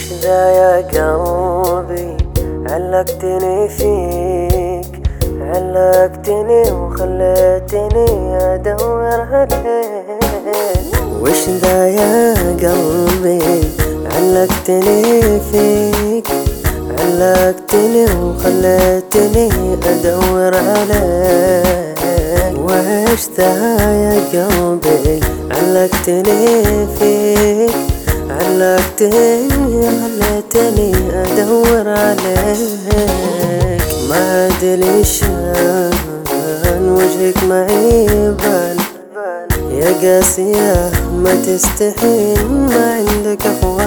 ذا يا قلبي علقتني فيك، علقتني وخليتني أدور عليك. وش ذا يا قلبي علقتني فيك، علقتني وخليتني أدور عليك. وش ذا يا قلبي علقتني فيك، علقتني خليتني أدور عليك. ما أدري شان وجهك معي بان، يا قاسية ما تستحين، ما عندك أخوان.